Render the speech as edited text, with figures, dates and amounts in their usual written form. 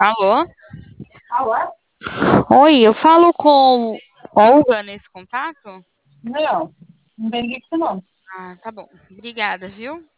Alô? Alô? Oi, eu falo com Olga nesse contato? Não, não tem isso não. Ah, tá bom. Obrigada, viu?